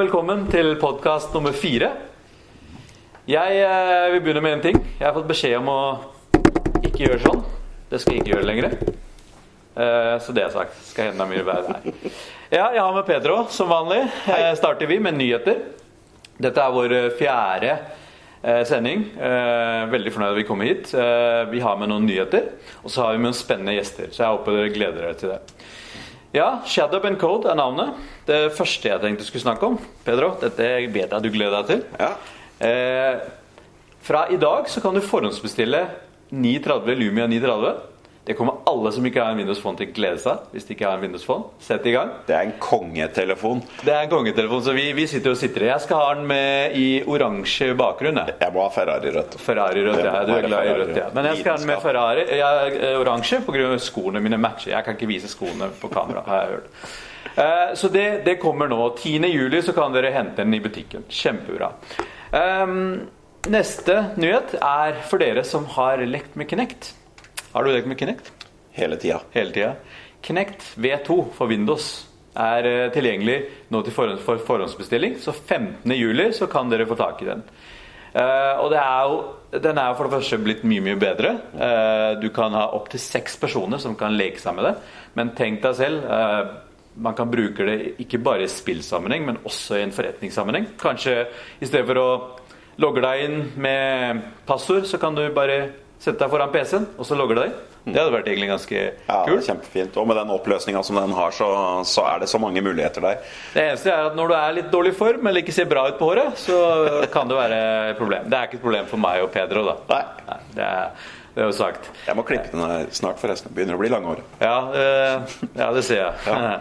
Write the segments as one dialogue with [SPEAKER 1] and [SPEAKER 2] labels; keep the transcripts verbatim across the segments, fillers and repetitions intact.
[SPEAKER 1] velkommen til podcast nummer fire. Jeg eh, vil begynne med en ting. Jeg har fått beskjed om å ikke gjøre sånn. Det skal jeg ikke gjøre lenger. Eh, så det er sagt. Skal enda mye være her. Ja, jeg har med Pedro, som vanlig. Eh, starter vi med nyheter. Dette er vår fjerde eh, sending. Eh, veldig fornøyd at vi kommer hit. Eh, vi har med noen nyheter, og så har vi med noen spennende gjester. Så jeg håper dere gleder dere til det. Ja, Shadow and Code er navnet. Det første jeg tenkte skulle snakke om. Pedro, dette vet jeg du gleder deg til.
[SPEAKER 2] Ja.
[SPEAKER 1] Eh, fra i dag så kan du forhåndsbestille ni tretti Lumia ni tretti. Det kommer alle som ikke har en Windows Phone til å glede seg. Hvis de ikke har en Windows Phone, sett i gang.
[SPEAKER 2] Det er en kongetelefon.
[SPEAKER 1] Det er en kongetelefon, så vi, vi sitter og sitter. Jeg skal ha den med i oransje bakgrunn. Jeg,
[SPEAKER 2] jeg må ha Ferrari rødt.
[SPEAKER 1] Ferrari rødt, ja. Du er glad i rødt, ja. Men jeg skal ha den med Ferrari. Jeg er oransje på grunn av skoene mine matcher. Jeg kan ikke vise skoene på kamera, har jeg hørt. Uh, så det, det kommer nå. tiende juli så kan dere hente den i butikken. Kjempebra. Um, neste nyhet er for dere som har lekt med Kinect. Har du lekt med Kinect?
[SPEAKER 2] Hele tida.
[SPEAKER 1] Hele tida. Kinect V to for Windows er uh, tilgjengelig nå til forhånds, for forhåndsbestilling. Så femtende juli så kan dere få tak i den. Uh, og det er jo, den er jo for det første blitt mye, mye bedre. Uh, du kan ha opp til seks personer som kan leke seg med det. Men tenk deg selv, uh, man kan bruke det ikke bare i spillsammenheng, men også i en forretningssammenheng. Kanskje i stedet for å logge deg inn med passord, så kan du bare sette deg foran P C-en, og så logger deg. Det hadde vært egentlig ganske
[SPEAKER 2] ja,
[SPEAKER 1] kult.
[SPEAKER 2] Ja, kjempefint. Og med den oppløsningen som den har, så, så er det så mange muligheter der.
[SPEAKER 1] Det eneste er at når du er litt dårlig i form, eller ikke ser bra ut på håret, så kan det være et problem. Det er ikke et problem for meg og Pedro, da.
[SPEAKER 2] Nei.
[SPEAKER 1] Nei det, er, det er jo sagt.
[SPEAKER 2] Jeg må klippe den her snart forresten. Begynner å bli lange år.
[SPEAKER 1] Ja, øh, ja det ser jeg. Ja.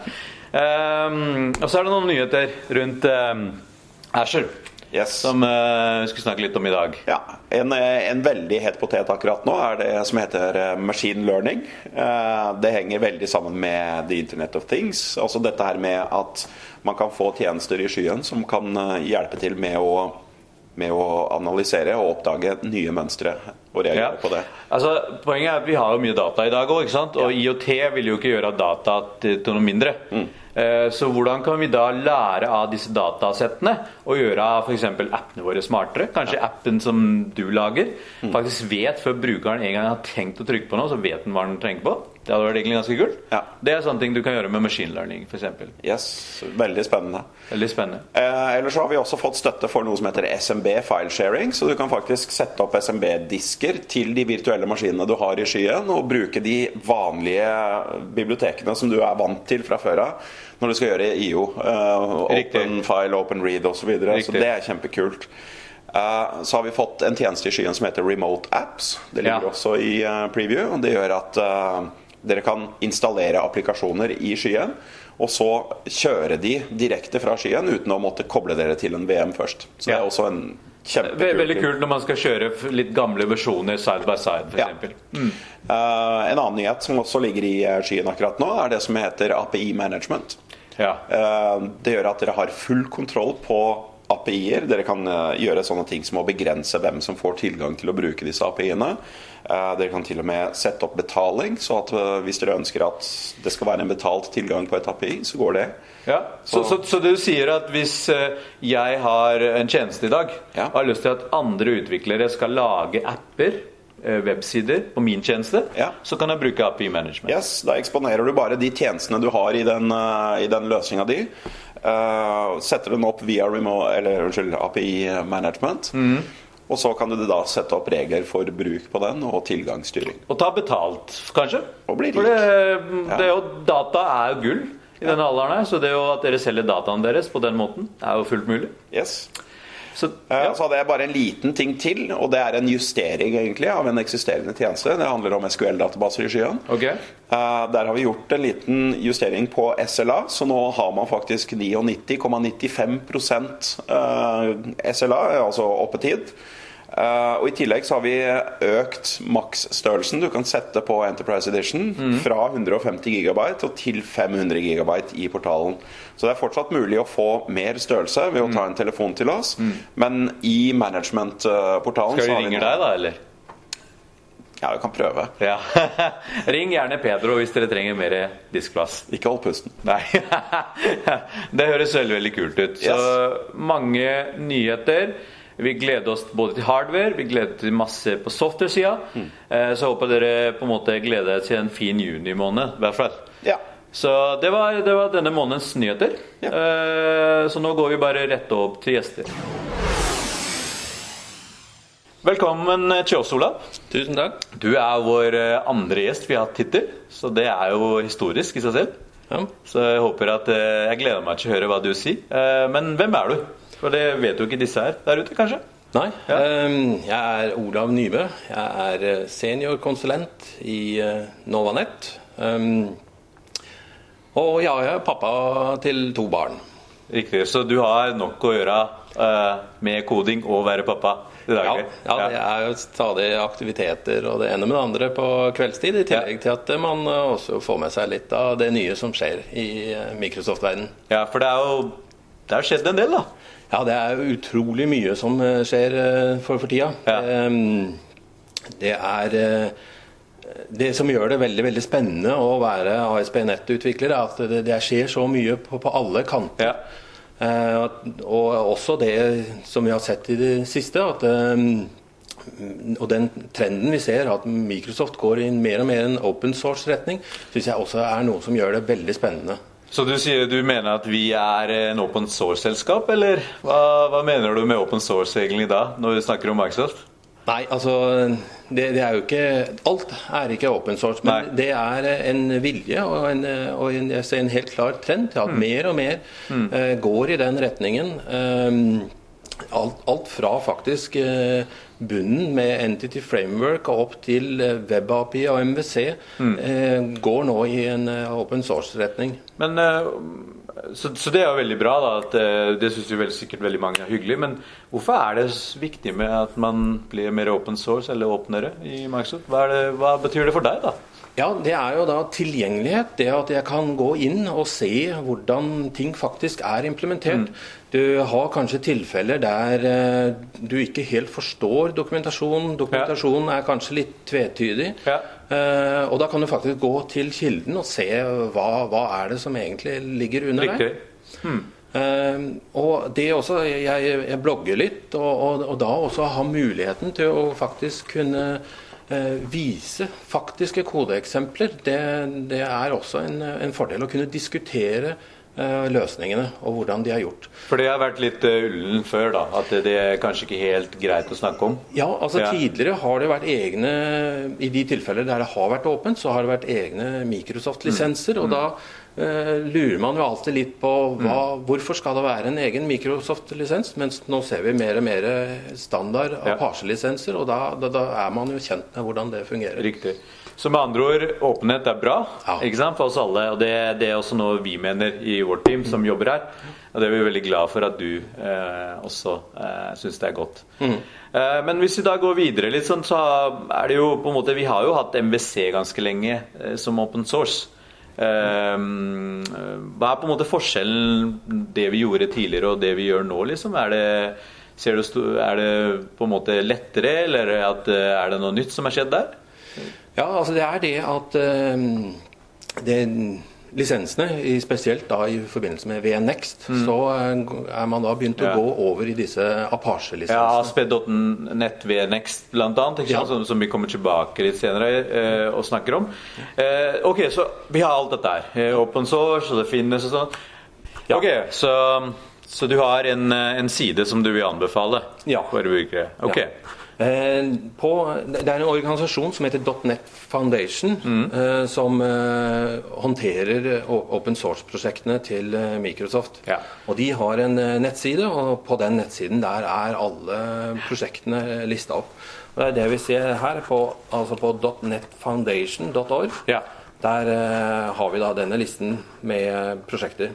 [SPEAKER 1] um, og så er det noen nyheter rundt um, Azure.
[SPEAKER 2] Yes.
[SPEAKER 1] Som uh, vi skal snakke litt om i dag.
[SPEAKER 2] Ja, en, en veldig het potet akkurat nå er det som heter machine learning. Uh, det henger veldig sammen med the Internet of Things. Altså dette her med at man kan få tjenester i skyen som kan uh, hjelpe til med å, med å analysere og oppdage nye mønstre og reagere
[SPEAKER 1] ja.
[SPEAKER 2] på det.
[SPEAKER 1] Altså, poenget er at vi har jo mye data i dag også, ikke sant? Og ja. I O T vil jo ikke gjøre data til, til noe mindre. Mm. Så hvordan kan vi da lære av disse datasettene og gjøre for eksempel appene våre smartere? Kanskje ja. Appen som du lager faktisk vet før brukeren en gang har tenkt å trykke på noe, så vet den hva den trenger på. Det hadde vært egentlig ganske kult. Ja. Det er sånne ting du kan gjøre med machine learning for eksempel.
[SPEAKER 2] Yes, veldig spennende.
[SPEAKER 1] Veldig spennende.
[SPEAKER 2] Eh, ellers så har vi også fått støtte for noe som heter S M B file sharing, så du kan faktisk sette opp S M B-disker til de virtuelle maskinene du har i skyen, og bruke de vanlige bibliotekene som du er vant til fra før av, når du skal gjøre I O, uh, Open File, Open Read og så videre. Så det er kjempekult. Uh, så har vi fått en tjeneste i skyen som heter Remote Apps. Det ligger ja. Også i uh, preview, og det gjør at uh, dere kan installere applikasjoner i skyen, og så kjøre de direkte fra skyen uten å måtte koble dere til en V M først. Så ja. Det er også en kjempekult.
[SPEAKER 1] Veldig kult når man skal kjøre litt gamle versjoner side by side, for eksempel.
[SPEAKER 2] Ja. Mm. Uh, en annen nyhet som også ligger i skyen akkurat nå, er det som heter A P I management.
[SPEAKER 1] Ja.
[SPEAKER 2] Uh, det gjør at dere har full kontroll på A P I-er. Dere kan uh, gjøre sånne ting som å begrense hvem som får tilgang til å bruke disse A P I-ene. Uh, dere kan til og med sette opp betaling, så at uh, hvis dere ønsker at det skal være en betalt tilgang på et A P I, så går det.
[SPEAKER 1] Ja, så, så, så du sier at hvis uh, jeg har en tjeneste i dag, ja. Og har lyst til at andre utviklere skal lage apper, websider på min tjeneste, ja. Så kan jeg bruke A P I management.
[SPEAKER 2] Yes, da eksponerer du bare de tjenestene du har i den, uh, i den løsningen din. Uh, setter den opp via remote, eller, unnskyld, A P I management. Mm. Og så kan du da sette opp regler for bruk på den, og tilgangsstyring.
[SPEAKER 1] Og ta betalt, kanskje?
[SPEAKER 2] Og bli rik.
[SPEAKER 1] For det, det er jo, data er jo gull i ja. Denne alderen her, så det er jo at dere selger dataen deres på den måten er jo fullt mulig.
[SPEAKER 2] Yes.
[SPEAKER 1] Så, ja.
[SPEAKER 2] Så hadde jeg bare en liten ting til, og det er en justering egentlig av en eksisterende tjeneste. Det handler om S Q L-databaser i skyen.
[SPEAKER 1] Okay.
[SPEAKER 2] Uh, der har vi gjort en liten justering på S L A, så nå har man faktisk nittini komma nittifem prosent uh, S L A, altså oppetid. Uh, og i tillegg så har vi økt maksstørrelsen du kan sette på Enterprise Edition mm. fra hundre og femti gigabyte og til fem hundre gigabyte i portalen. Så det er fortsatt mulig å få mer størrelse ved å ta en telefon til oss, mm. men i management-portalen
[SPEAKER 1] skal vi ringe deg da, eller?
[SPEAKER 2] Ja, vi kan prøve.
[SPEAKER 1] Ja. Ring gjerne Pedro hvis dere trenger mer diskplass.
[SPEAKER 2] Ikke hold pusten.
[SPEAKER 1] Nei. Det høres veldig, veldig kult ut. Så
[SPEAKER 2] Yes.
[SPEAKER 1] mange nyheter. Vi gleder oss både til hardware, vi gleder oss til masse på software-siden.
[SPEAKER 2] Mm.
[SPEAKER 1] Eh, Så håper dere på en måte gleder dere til en fin juni-måned, i hvert fall.
[SPEAKER 2] Ja.
[SPEAKER 1] Så det var, det var denne månedens nyheter.
[SPEAKER 2] Ja.
[SPEAKER 1] Eh, Så nå går vi bare rett opp til gjester. Velkommen til oss, Olav.
[SPEAKER 3] Tusen takk.
[SPEAKER 1] Du er vår eh, andre gjest vi har hatt hittil, så det er jo historisk i seg selv.
[SPEAKER 3] Ja.
[SPEAKER 1] Så jeg håper at eh, jeg gleder meg til å høre hva du sier. Eh, Men hvem er du? For det vet jo ikke disse her der ute, kanskje?
[SPEAKER 3] Nei,
[SPEAKER 1] Ja.
[SPEAKER 3] ehm, jeg er Olav Nybø. Jeg er eh, seniorkonsulent i eh, Novanet. Ehm, og ja, jeg er pappa til to barn.
[SPEAKER 1] Riktig, så du har nok å gjøre eh, med koding og være pappa i
[SPEAKER 3] Ja,
[SPEAKER 1] daglig?
[SPEAKER 3] ja, det er jo stadig aktiviteter og det ene med det andre på kveldstid, i tillegg til at man eh, også får med seg litt av det nye som skjer i eh, Microsoft-verdenen.
[SPEAKER 1] Ja, for det er jo det har skjedd en del, da.
[SPEAKER 3] Ja, det er utrolig mye som eh, skjer eh, for, for tida.
[SPEAKER 1] Ja.
[SPEAKER 3] Ehm, Det er eh, det som gjør det veldig, veldig spennende å være A S P punkt net-utvikler, er at det, det skjer så mye på, på alle kanter.
[SPEAKER 1] Ja.
[SPEAKER 3] Eh, og også det som vi har sett i det siste, at eh, og den trenden vi ser, at Microsoft går i mer og mer en open source-retning, synes jeg også er noe som gjør det veldig spennende.
[SPEAKER 1] Så du sier du mener at vi er en open source-selskap, eller hva, hva mener du med open source egentlig da, når vi snakker om Microsoft?
[SPEAKER 3] Nei, altså, det, det er jo ikke, alt er ikke open source, men
[SPEAKER 1] Nei.
[SPEAKER 3] det er en vilje og en, og en, jeg ser en helt klar trend til at
[SPEAKER 1] Mm.
[SPEAKER 3] mer og mer eh, går i den retningen. Um, alt, alt fra faktisk eh, bunnen med Entity Framework og opp til eh, Web A P I og M V C
[SPEAKER 1] Mm.
[SPEAKER 3] eh, går nå i en eh, open source-retning.
[SPEAKER 1] Men, eh, så, så det er jo veldig bra da, at eh, det synes jo vel, sikkert veldig mange er hyggelig, men hvorfor er det så viktig med at man blir mer open source eller åpnere i Microsoft? Hva, er det, hva betyr det for deg da?
[SPEAKER 3] Ja, det er jo da tilgjengelighet, det at jeg kan gå inn og se hvordan ting faktisk er implementert. Du har kanskje tilfeller der eh, du ikke helt forstår dokumentasjonen. Dokumentasjonen er kanskje litt tvetydig.
[SPEAKER 1] Ja.
[SPEAKER 3] Eh, og da kan du faktisk gå til kilden og se hva, hva er det som egentlig ligger under
[SPEAKER 1] Riktig.
[SPEAKER 3] der.
[SPEAKER 1] Hmm.
[SPEAKER 3] Eh, og det også, jeg, jeg blogger litt, og, og, og da også ha muligheten til å faktisk kunne eh, vise faktiske kodeeksempler. Det, det er også en, en fordel å kunne diskutere eh, løsningene og hvordan de er gjort.
[SPEAKER 1] For det har vært litt uh, ullen før da, at det, det er kanskje ikke helt greit å snakke om.
[SPEAKER 3] Ja, altså
[SPEAKER 1] Ja.
[SPEAKER 3] tidligere har det vært egne, i de tilfeller der det har vært åpent, så har det vært egne Microsoft-lisenser, og da eh, lurer man jo alltid litt på hva, hvorfor skal det være en egen Microsoft-lisens, mens nå ser vi mer og mer standard
[SPEAKER 1] Ja.
[SPEAKER 3] Apache-lisenser, og da, da, da er man jo kjent med hvordan det fungerer.
[SPEAKER 1] Riktig. Så med andre ord, åpenhet er bra,
[SPEAKER 3] Ja.
[SPEAKER 1] ikke sant, for oss alle, og det, det er også noe vi mener i vårt team som jobber her, og det er vi veldig glad for at du eh, også eh, synes det er godt. Eh, men hvis vi da går videre litt sånn, så er det jo på en måte, vi har jo hatt M V C ganske lenge eh, som open source. Eh, hva er på en måte forskjellen det vi gjorde tidligere og det vi gjør nå, liksom? Er det, ser du, sto- er det på en måte lettere, eller at, eh, er det noe nytt som har skjedd der?
[SPEAKER 3] Ja, altså det er det at eh, det, lisensene, i- spesielt da i forbindelse med V N Next, så eh, er man da begynt å
[SPEAKER 1] Ja.
[SPEAKER 3] gå over i disse Apache-lisensene.
[SPEAKER 1] Ja, A S P punkt net V Next blant annet, ikke sant?
[SPEAKER 3] Ja.
[SPEAKER 1] Som, som vi kommer tilbake litt senere eh, og snakker om. Eh, ok, så vi har alt dette her. Eh, open source, og det finnes og sånn.
[SPEAKER 3] Ja.
[SPEAKER 1] Ok, så, så du har en, eh, en side som du vil anbefale
[SPEAKER 3] Ja.
[SPEAKER 1] for brukere. Ok.
[SPEAKER 3] Ja. Eh, på, det er en organisasjon som heter .net Foundation, eh, som eh, håndterer eh, open source-prosjektene til eh, Microsoft.
[SPEAKER 1] Ja.
[SPEAKER 3] Og de har en eh, nettside, og på den nettsiden der er alle prosjektene eh, listet opp. Og det er det vi ser her, på, altså på .net foundation dot org.
[SPEAKER 1] Ja.
[SPEAKER 3] Der eh, har vi da denne listen med eh, prosjekter.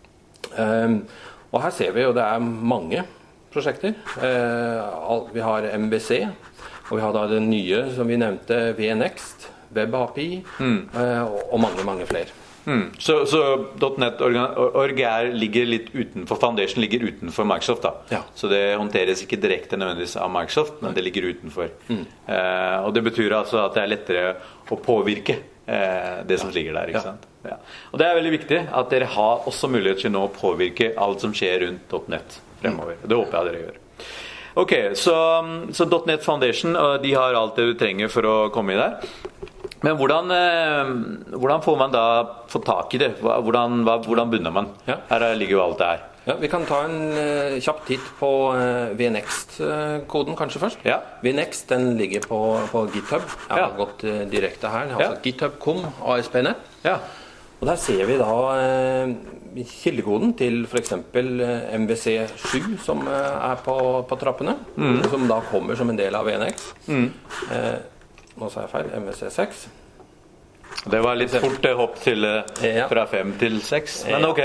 [SPEAKER 3] Um, og her ser vi jo det er mange prosjekter. Eh, al- vi har M V C, og vi har da det nye som vi nevnte, V Next, Web A P I, eh, og, og mange, mange flere.
[SPEAKER 1] Mm. Så, så .NET Org ligger litt utenfor, Foundation ligger utenfor Microsoft da.
[SPEAKER 3] Ja.
[SPEAKER 1] Så det håndteres ikke direkte nødvendigvis av Microsoft, men det ligger utenfor. Mm. Eh, og det betyr altså at det er lettere å påvirke eh, det som ligger der, ikke sant? Ja. Og det er veldig viktig at dere har også mulighet til nå å påvirke alt som skjer rundt .NET fremover. Mm. Det håper jeg dere gjør. Ok, så, så .NET Foundation, de har alt det du trenger for å komme i der. Men hvordan, eh, hvordan får man da få tak i det? Hvordan, hva, hvordan begynner man? Ja. Her ligger jo alt det her.
[SPEAKER 3] Ja, vi kan ta en uh, kjapp titt på uh, vNext-koden kanskje først. Ja. vNext, den ligger på, på GitHub. Jeg har ja. gått uh, direkte her. Altså ja. GitHub punkt com, A S P punkt net. Ja. Og der ser vi da uh, kildekoden til for eksempel uh, M V C sju, som uh, er på, på trappene. Mm. Som da kommer som en del av vNext. Mm. Uh, Nå sa jeg feil, M V C seks.
[SPEAKER 1] Det var litt fort hopp til, ja. fra fem til seks, men ok.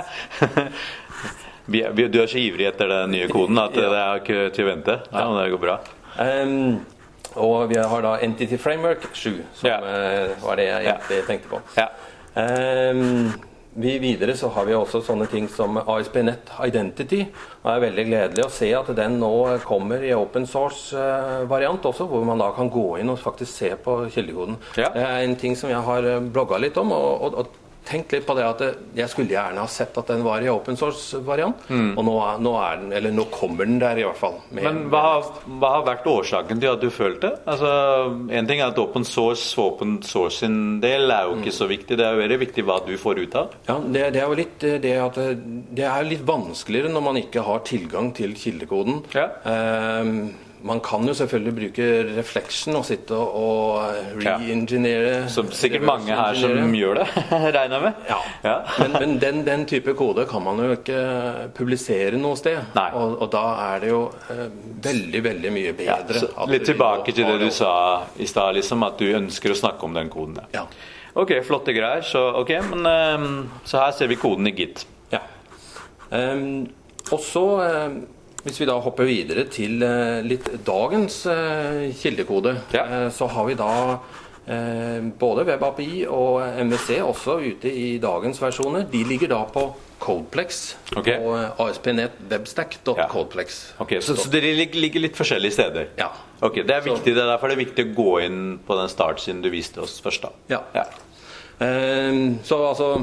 [SPEAKER 1] vi, vi, du er så ivrig etter den nye koden at ja. det er ikke til å vente. Ja, det går bra.
[SPEAKER 3] Um, og vi har da Entity Framework sju, som ja. uh, var det jeg egentlig ja. tenkte på. Ja. Um, vi videre så har vi også sånne ting som A S P punkt net Identity, og det er veldig gledelig å se at den nå kommer i open source variant også, hvor man da kan gå inn og faktisk se på kildekoden. Ja. Det er en ting som jeg har blogget litt om, og, og, og tenkt litt på det at jeg skulle gjerne ha sett at den var i open source variant, mm. og nå, nå er den, eller nå kommer den der i hvert fall.
[SPEAKER 1] Men hva har, hva har vært årsaken til at du følte? Altså, en ting er at open source, open source sin del er jo ikke mm. så viktig, det er jo veldig viktig hva du får ut av.
[SPEAKER 3] Ja, det, det er jo litt det at det er litt vanskeligere når man ikke har tilgang til kildekoden. Ja. Um, Man kan jo selvfølgelig bruke reflection og sitte og re-engineere.
[SPEAKER 1] Ja. Som sikkert mange her som gjør det, regner jeg med.
[SPEAKER 3] Ja, ja. men, men den, den type kode kan man jo ikke publisere noe sted. Og, og da er det jo eh, veldig, veldig mye bedre.
[SPEAKER 1] Ja, litt tilbake til det du sa i sted, liksom, at du ønsker å snakke om den koden. Ja. Ok, flotte greier. Så, okay, men, um, så her ser vi koden i Git.
[SPEAKER 3] Ja. Um, og så... Um, Hvis vi da hopper videre til uh, litt dagens uh, kildekode, ja. uh, så har vi da uh, både WebAPI og M V C også ute i dagens versjoner. De ligger da på Codeplex okay. og uh, A S P punkt net webstack dot codeplex.
[SPEAKER 1] Ja. Okay, så, så dere ligger litt forskjellige steder?
[SPEAKER 3] Ja.
[SPEAKER 1] Ok, det er viktig, det er derfor det er viktig å gå inn på den start siden du viste oss først da.
[SPEAKER 3] Ja. ja. Uh, så altså...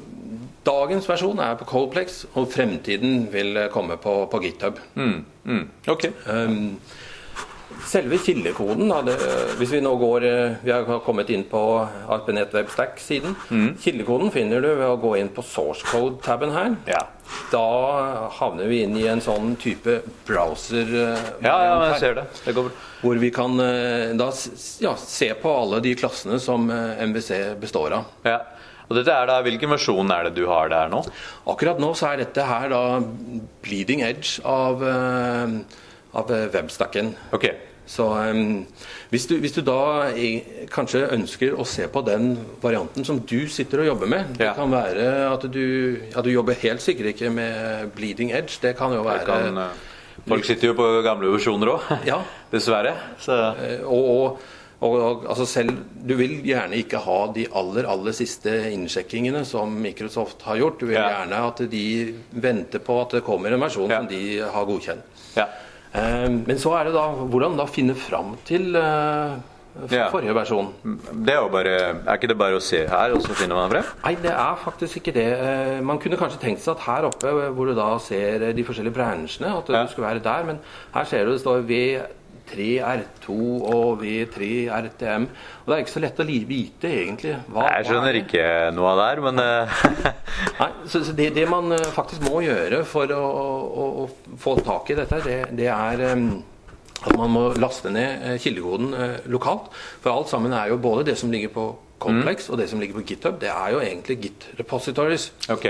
[SPEAKER 3] Dagens versjon er på Codeplex, og fremtiden vil komme på, på GitHub. Mm,
[SPEAKER 1] mm, ok.
[SPEAKER 3] Um, selve kildekoden, da, det, hvis vi nå går, vi har kommet inn på A S P punkt net webstack-siden. Mm. Kildekoden finner du ved å gå inn på source code-tabben her. Ja. Da havner vi inn i en sånn type browser.
[SPEAKER 1] Ja, ja, jeg ser det. Det går bra.
[SPEAKER 3] Hvor vi kan da ja, se på alle de klassene som M V C består av.
[SPEAKER 1] Ja. Og dette er da, hvilken versjon er det du har der nå?
[SPEAKER 3] Akkurat nå så er dette her da bleeding edge av, uh, av webstacken.
[SPEAKER 1] Ok.
[SPEAKER 3] Så um, hvis, du, hvis du da i, kanskje ønsker å se på den varianten som du sitter og jobber med, ja. Det kan være at du, ja, du jobber helt sikkert ikke med bleeding edge, det kan jo være...
[SPEAKER 1] Kan, uh, folk sitter jo på gamle versjoner også, ja. Dessverre. Så.
[SPEAKER 3] Uh, og... og Og, og altså selv, du vil gjerne ikke ha de aller, aller siste innsjekkingene som Microsoft har gjort. Du vil ja. gjerne at de venter på at det kommer en versjon ja. som de har godkjent. Ja. Um, men så er det da, hvordan da finne fram til uh, ja. forrige versjon?
[SPEAKER 1] Det er jo bare, er ikke det bare å se her, og så finner man frem?
[SPEAKER 3] Nei, det er faktisk ikke det. Uh, man kunne kanskje tenkt seg at her oppe, hvor du da ser de forskjellige bransjene, at ja. du skulle være der, men her ser du det står ved tre R to og V tre R T M, og det er ikke så lett å vite egentlig hva,
[SPEAKER 1] jeg skjønner ikke noe av det her, men
[SPEAKER 3] Nei, så, så det, det man faktisk må gjøre for å, å, å få tak i dette, det, det er um, at man må laste ned kildekoden uh, lokalt, for alt sammen er jo både det som ligger på Codeplex mm. og det som ligger på GitHub, det er jo egentlig Git repositories.
[SPEAKER 1] Ok.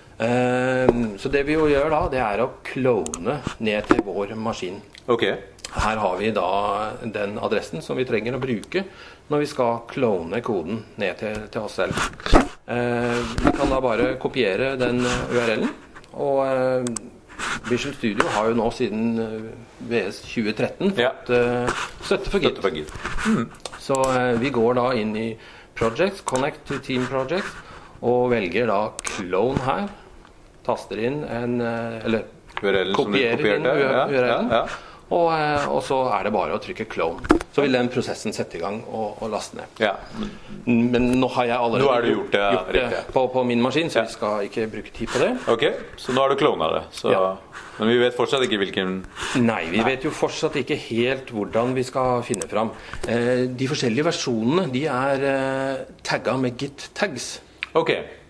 [SPEAKER 3] Um, så det vi jo gjør da, det er å klone ned til vår maskin.
[SPEAKER 1] Ok.
[SPEAKER 3] Her har vi da den adressen som vi trenger å bruke når vi skal klone koden ned til, til oss selv. Eh, vi kan da bare kopiere den U R L-en, og eh, Visual Studio har jo nå siden V S tjue tretten fått ja. eh, støtte for Git.
[SPEAKER 1] Støtte for Git.
[SPEAKER 3] Mm. Så eh, vi går da inn i Projects, Connect to Team Projects, og velger da clone her, taster inn en, eller
[SPEAKER 1] U R L-en som du
[SPEAKER 3] kopierer inn
[SPEAKER 1] kopierte. Ja,
[SPEAKER 3] U R L-en,
[SPEAKER 1] ja, ja.
[SPEAKER 3] Og, og så er det bare å trykke clone. Så vil den prosessen sette i gang og, og laste ned.
[SPEAKER 1] Ja.
[SPEAKER 3] Men nå har jeg allerede
[SPEAKER 1] Nå har du gjort det, ja,
[SPEAKER 3] gjort det
[SPEAKER 1] riktig.
[SPEAKER 3] på, på min maskin, så
[SPEAKER 1] Ja.
[SPEAKER 3] vi skal ikke bruke tid på det.
[SPEAKER 1] Ok, så nå har du klonet det. Så...
[SPEAKER 3] Ja.
[SPEAKER 1] Men vi vet fortsatt ikke hvilken...
[SPEAKER 3] Nei, vi vet jo fortsatt ikke helt hvordan vi skal finne fram. Eh, de forskjellige versjonene, de er eh, tagget med git tags.
[SPEAKER 1] Ok.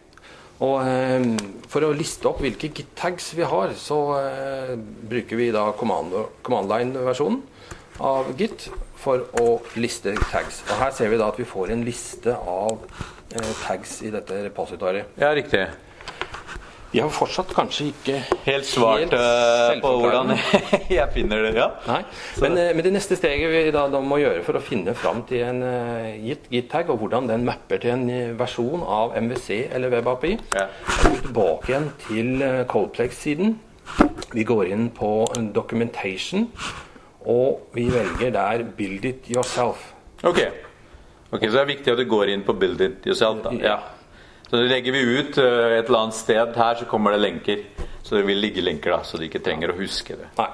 [SPEAKER 3] Og eh, for å liste opp hvilke git tags vi har, så eh, bruker vi da command, command line-versjonen av git for å liste tags. Og her ser vi da at vi får en liste av eh, tags i dette repositoriet.
[SPEAKER 1] Ja, riktig.
[SPEAKER 3] Vi har fortsatt kanskje ikke
[SPEAKER 1] Helt svart
[SPEAKER 3] helt
[SPEAKER 1] uh, på hvordan
[SPEAKER 3] selvforklarende.
[SPEAKER 1] jeg finner det, ja.
[SPEAKER 3] Nei, men, eh, men det neste steget vi da, da må gjøre for å finne fram til en uh, git, git tag, og hvordan den mapper til en eh, versjon av M V C eller WebAPI,
[SPEAKER 1] Ja.
[SPEAKER 3] er vi tilbake igjen til uh, Codeplex-siden. Vi går inn på uh, documentation, og vi velger der build it yourself.
[SPEAKER 1] Ok. Ok, så det er viktig at du går inn på build it yourself da. Ja. Så legger vi ut uh, et eller annet sted her, så kommer det lenker. Så det vil ligge lenker da, så de ikke trenger å huske det.
[SPEAKER 3] Nei.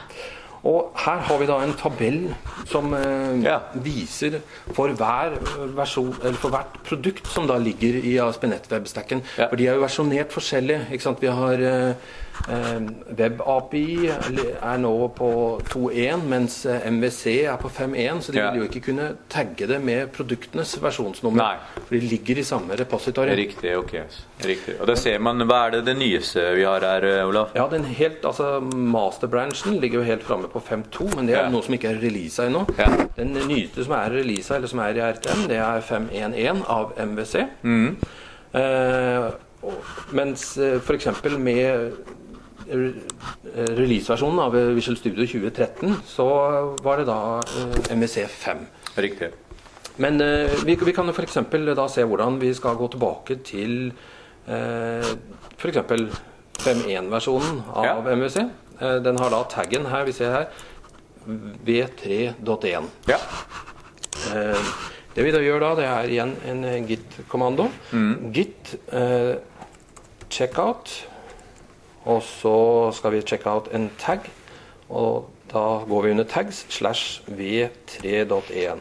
[SPEAKER 3] Og her har vi da en tabell som eh,
[SPEAKER 1] Ja.
[SPEAKER 3] viser for hver versjon, eller for hvert produkt som da ligger i A S P punkt net webstacken.
[SPEAKER 1] Ja.
[SPEAKER 3] For de er jo versjonert forskjellig, ikke sant? Vi har eh, eh, WebAPI er nå på to punkt én, mens eh, M V C er på fem punkt én, så de
[SPEAKER 1] Ja.
[SPEAKER 3] vil jo ikke kunne tagge det med produktenes versjonsnummer.
[SPEAKER 1] Nei.
[SPEAKER 3] For de ligger i samme repositorium.
[SPEAKER 1] Riktig, ok. Riktig. Og da ser man, hva er det det nyeste vi har her, uh, Olaf?
[SPEAKER 3] Ja, den helt, altså masterbranchen ligger jo helt fremme på fem punkt to, men det er
[SPEAKER 1] Ja.
[SPEAKER 3] noe som ikke er releaset ennå.
[SPEAKER 1] Ja.
[SPEAKER 3] Den nyeste som er releaset, eller som er i R T M, det er fem punkt én punkt én av M V C.
[SPEAKER 1] Mm.
[SPEAKER 3] Eh, og, mens eh, for eksempel med re releaseversjonen av Visual Studio tjue tretten, så var det da eh, M V C fem.
[SPEAKER 1] Riktig.
[SPEAKER 3] Men eh, vi, vi kan jo for eksempel da se hvordan vi skal gå tilbake til eh, for eksempel fem punkt én-versjonen av
[SPEAKER 1] Ja.
[SPEAKER 3] M V C. Eh, den har da taggen her, vi ser her, v tre punkt én.
[SPEAKER 1] Ja.
[SPEAKER 3] Eh, det vi da gjør da, det er igjen en eh, git-kommando.
[SPEAKER 1] Mm.
[SPEAKER 3] Git eh, checkout, og så skal vi checke out en tag, og da går vi under tags slash v tre punkt én.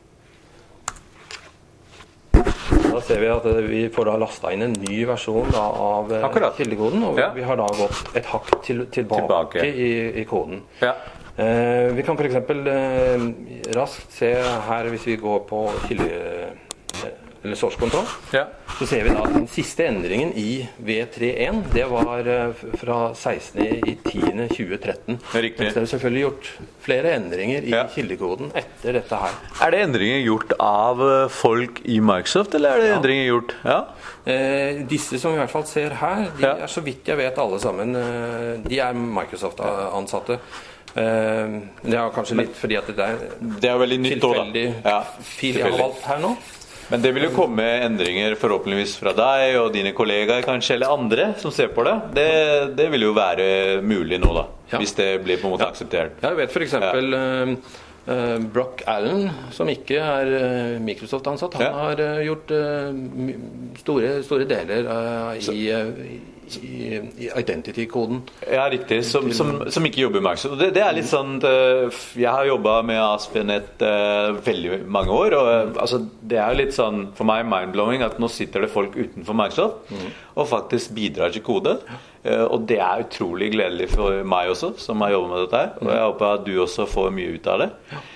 [SPEAKER 3] Da ser vi at vi får da lastet inn en ny versjon da, av eh,
[SPEAKER 1] Akkurat.
[SPEAKER 3] kildekoden, og
[SPEAKER 1] Ja.
[SPEAKER 3] vi har da gått et hakk til, tilbake,
[SPEAKER 1] Tilbake.
[SPEAKER 3] I, i koden.
[SPEAKER 1] Ja.
[SPEAKER 3] Eh, vi kan for eksempel eh, raskt se her, hvis vi går på kilde, eh, eller source control,
[SPEAKER 1] Ja.
[SPEAKER 3] så ser vi da at den siste endringen i v tre punkt én, det var eh, f- fra sekstende i tiende tjue tretten.
[SPEAKER 1] Riktig.
[SPEAKER 3] Mens det er selvfølgelig gjort flere endringer i
[SPEAKER 1] Ja.
[SPEAKER 3] kildekoden etter dette her.
[SPEAKER 1] Er det endringer gjort av uh, folk i Microsoft, eller er det
[SPEAKER 3] Ja.
[SPEAKER 1] endringer gjort? Ja.
[SPEAKER 3] Eh, disse som vi i hvert fall ser her, de
[SPEAKER 1] Ja.
[SPEAKER 3] er så vidt jeg vet alle sammen, eh, de er Microsoft-ansatte. Eh, det er kanskje litt fordi at det er
[SPEAKER 1] Det er jo veldig nytt også, da.
[SPEAKER 3] tilfeldig
[SPEAKER 1] Ja,
[SPEAKER 3] fil jeg har
[SPEAKER 1] tilfeldig.
[SPEAKER 3] valgt her nå.
[SPEAKER 1] Men det vil jo komme endringer forhåpentligvis fra deg og dine kollegaer kanskje, eller andre som ser på det. Det, det vil jo være mulig nå da,
[SPEAKER 3] Ja.
[SPEAKER 1] hvis det blir på en måte akseptert.
[SPEAKER 3] Jeg vet for eksempel eh, eh, Brock Allen, som ikke er eh, Microsoft-ansatt, han
[SPEAKER 1] Ja.
[SPEAKER 3] har eh, gjort eh, my- store, store deler eh, i, eh, i, i identity-koden.
[SPEAKER 1] Ja, riktig, som, som, som ikke jobber i Microsoft. Det, det er litt sånn, eh, jeg har jobbet med A S P punkt net eh, veldig mange år, og eh, altså, det er jo litt sånn, for meg mindblowing, at nå sitter det folk utenfor Microsoft, og faktisk bidrar til kode. Eh, og det er utrolig gledelig for meg også, som har jobbet med dette her, og jeg håper at du også får mye ut av det.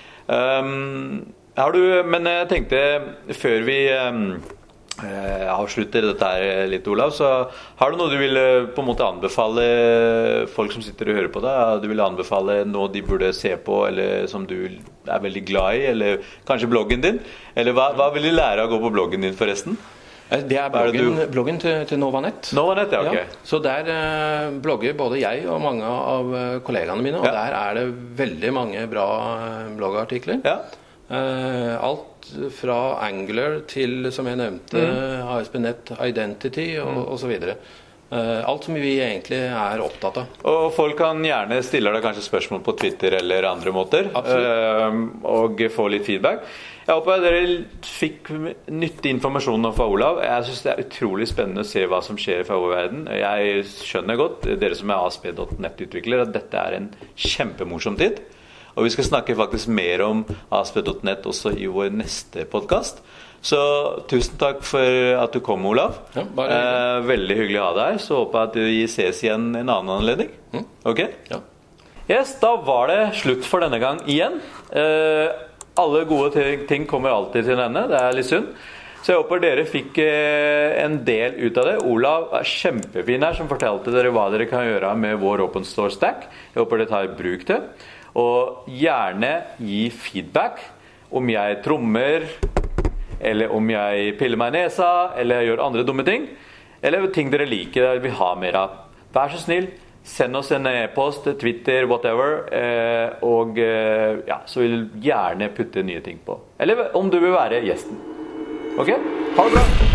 [SPEAKER 1] Um, har du, men jeg tenkte, før vi um, eh, avslutter dette her litt, Olav, så har du noe du vil eh, på en måte anbefale folk som sitter og hører på deg? Du vil anbefale noe de burde se på, eller som du er veldig glad i, eller kanskje bloggen din? Eller hva, hva vil de lære av å gå på bloggen din forresten?
[SPEAKER 3] Eh, Det er
[SPEAKER 1] Hva er det
[SPEAKER 3] bloggen,
[SPEAKER 1] du-
[SPEAKER 3] bloggen til, til Novanet.
[SPEAKER 1] Novanet, ja, ok.
[SPEAKER 3] Ja, så der eh, blogger både jeg og mange av eh, kollegaene mine, og
[SPEAKER 1] Ja.
[SPEAKER 3] der er det veldig mange bra eh, bloggartikler.
[SPEAKER 1] Ja,
[SPEAKER 3] Eh, alt fra Angular til, som jeg nevnte, A S P punkt net Identity og, og så videre. Alt som vi egentlig er opptatt av.
[SPEAKER 1] Og folk kan gjerne stille deg kanskje spørsmål på Twitter eller andre måter.
[SPEAKER 3] Absolutt.
[SPEAKER 1] Og få litt feedback. Jeg håper dere fikk nyttig informasjon fra Olav. Jeg synes det er utrolig spennende å se hva som skjer i F A O-verden. Jeg skjønner godt, dere som er A S P punkt net-utvikler, at dette er en kjempemorsom tid. Og vi skal snakke faktisk mer om A S P punkt net også i vår neste podcast. Så tusen takk for at du kom, Olav.
[SPEAKER 3] Ja, bare
[SPEAKER 1] eh, veldig hyggelig å ha deg her. Så håper jeg at vi ses igjen en annen anledning.
[SPEAKER 3] Mm.
[SPEAKER 1] Ok?
[SPEAKER 3] Ja.
[SPEAKER 1] Yes, da var det slutt for denne gang igjen. Eh, alle gode ting, ting kommer alltid til denne. Det er litt synd. Så jeg håper dere fikk eh, en del ut av det. Olav er kjempefin her som fortalte dere hva dere kan gjøre med vår Open Store Stack. Jeg håper dere tar i bruk det. Og gjerne gi feedback om jeg trommer, eller om jeg piller meg i nesa, eller jeg gjør andre dumme ting, eller ting dere liker, eller vil ha mer av. Vær så snill, send oss en e-post, Twitter, whatever, eh, og eh, ja, så vil jeg gjerne putte nye ting på. Eller om du vil være gjesten. Ok? Ha det bra!